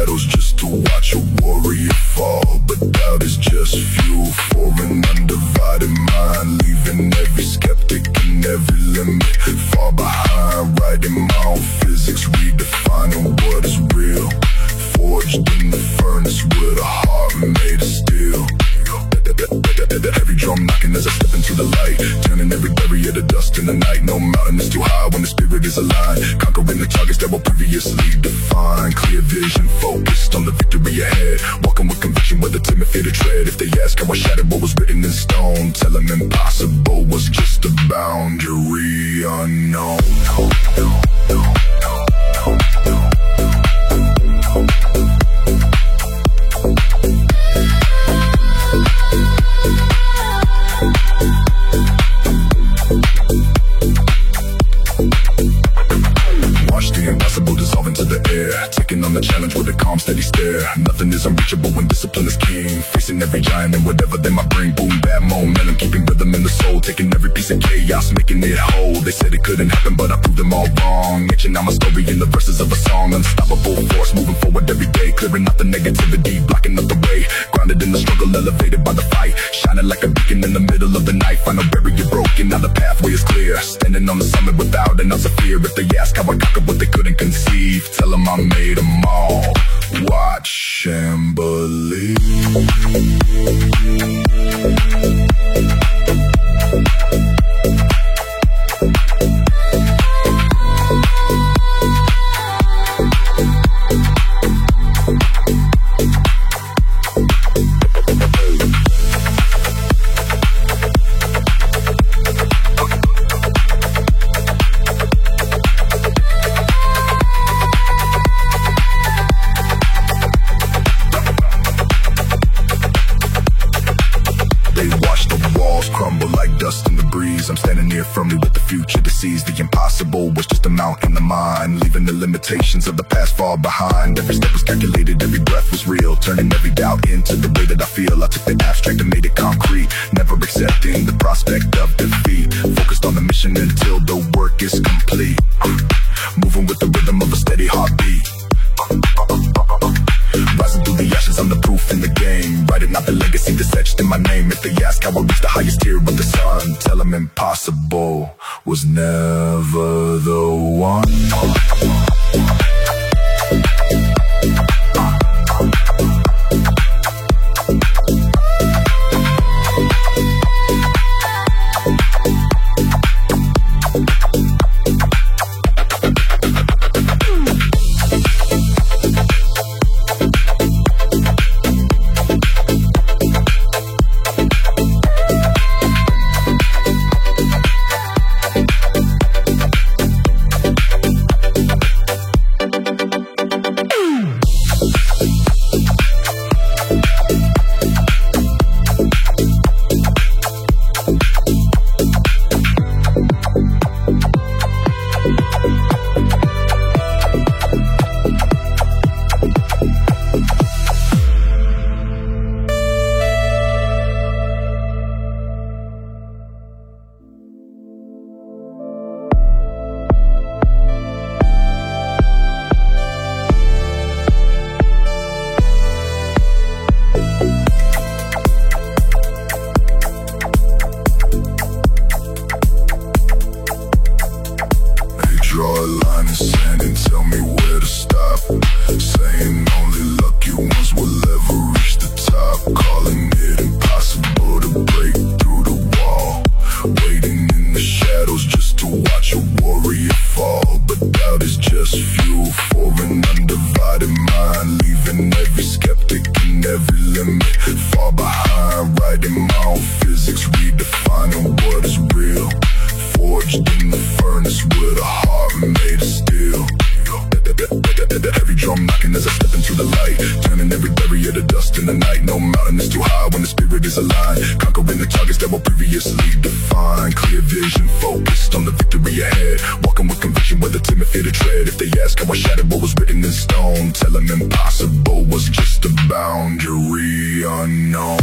shadows just to watch a warrior fall. But doubt is just fuel for an undivided mind, leaving every skeptic and every limit far behind. Writing my own physics, redefining what is real. Forged in the furnace with a heart made of steel. Heavy drum knocking as I step into the light, turning every barrier to dust in the night. No mountain is too high when the spirit is aligned, conquering the targets that were previously defined. Clear vision, focused on the victory ahead, walking with conviction where the timid fear to tread. If they ask how I shattered what was written in stone, tell them impossible was just a boundary unknown. Dissolve into the air, taking on the challenge with a calm, steady stare. Nothing is unreachable when discipline is king, facing every giant and whatever they might bring. Boom, bad momentum, keeping rhythm in the soul, taking every piece of chaos, making it whole. They said it couldn't happen, but I proved them all wrong. Etching out my story in the verses of a song. Unstoppable force, moving forward every day, clearing out the negativity, blocking up the way. Grounded in the struggle, elevated by the fight, shining like a beacon in the middle of the night. Final barrier broken, now the pathway is clear, standing on the summit without an ounce of fear. If they ask how I conquered what they couldn't conceive, tell them I made them all. Watch and believe. Crumble like dust in the breeze. I'm standing here firmly with the future to seize. The impossible was just a mount in the mind, leaving the limitations of the past far behind. Every step was calculated, every breath was real, turning every doubt into the way that I feel. I took the abstract and made it concrete, never accepting the prospect of defeat. Focused on the mission until the work is complete, moving with the rhythm of a steady heartbeat. Rising through the ashes, I'm the proof in the game, writing out the legacy that's etched in my name. If they ask how I reached the highest tier of the sun, tell them impossible was never the one. Draw a line in the sand and tell me where to stop, saying only lucky ones will ever reach the top. Calling it impossible to break through the wall, waiting in the shadows just to watch a warrior fall. But doubt is just fuel for an undivided mind, leaving every skeptic and every limit far behind. Writing my own physics, redefining what is real. Forged in the furnace with a heart made of steel. Heavy drum knocking as I step into the light, turning every barrier to dust in the night. No mountain is too high when the spirit is aligned, conquering the targets that were previously defined. Clear vision, focused on the victory ahead, walking with conviction where the timid fear to tread. If they ask how I shattered what was written in stone, tell them impossible was just a boundary unknown.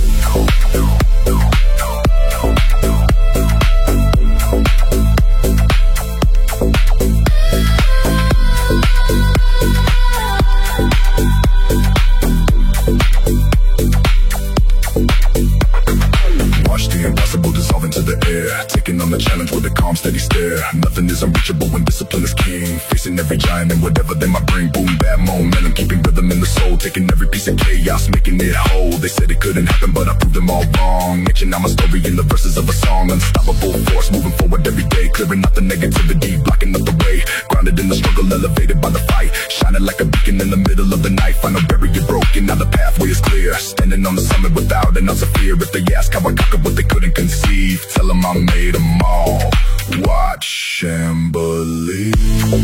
Nothing is unreachable when discipline is king. Facing every giant and whatever they might bring. Boom, bad momentum, keeping rhythm in the soul. Taking every piece of chaos, making it whole. They said it couldn't happen, but I proved them all wrong. Etching out my story in the verses of a song. Unstoppable force, moving forward every day. Clearing out the negativity, blocking up the way. Grounded in the struggle, elevated by the fight. Shining like a beacon in the middle of the night. Final barrier broken, now the pathway is clear. Standing on the summit without an ounce of fear. If they ask how I conquered what they couldn't conceive, tell them I made them all. Watch and believe.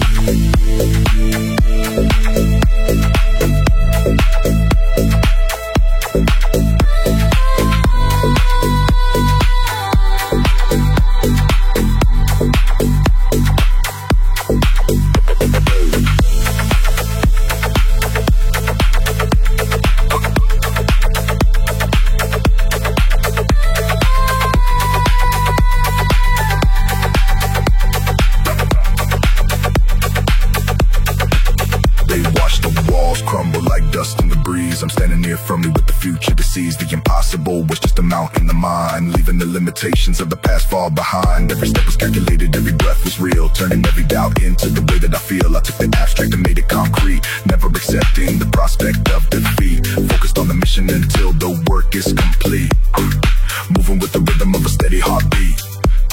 Crumble like dust in the breeze. I'm standing here firmly with the future to seize. The impossible was just a mount in the mind, leaving the limitations of the past far behind. Every step was calculated, every breath was real, turning every doubt into the way that I feel. I took the abstract and made it concrete, never accepting the prospect of defeat. Focused on the mission until the work is complete. Moving with the rhythm of a steady heartbeat.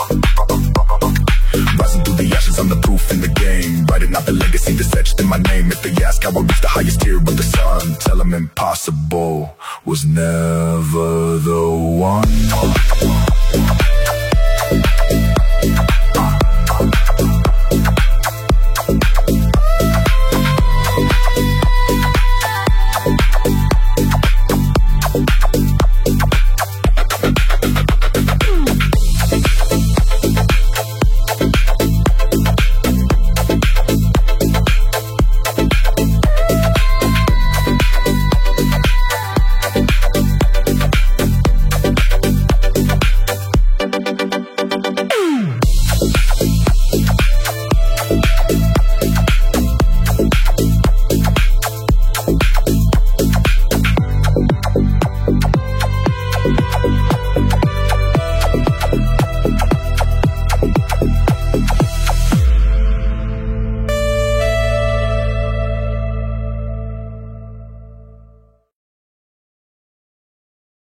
Rising through the ashes, I'm the proof in the game. Writing out the legacy that's etched in my name. If they ask how I reached the highest tier of the sun, tell them impossible was never the one.